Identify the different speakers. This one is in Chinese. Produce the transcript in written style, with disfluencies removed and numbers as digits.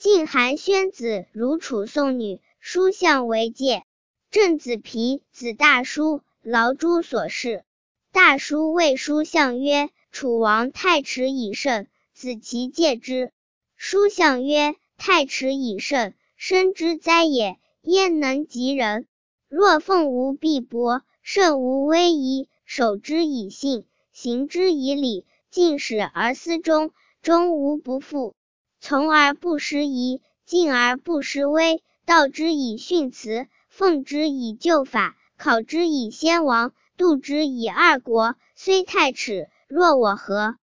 Speaker 1: 晋韩宣子如楚宋女，书相为戒。郑子皮子大叔，劳诸所事。大叔谓书相曰：楚王太迟以胜，子其戒之。书相曰：太迟以胜，生之哉也，焉能及人？若凤无碧帛，胜无威仪，守之以信，行之以礼，进使而思忠，忠无不复。从而不失仪，敬而不失威，道之以训辞，奉之以旧法，考之以先王，度之以二国，虽太迟，若我何？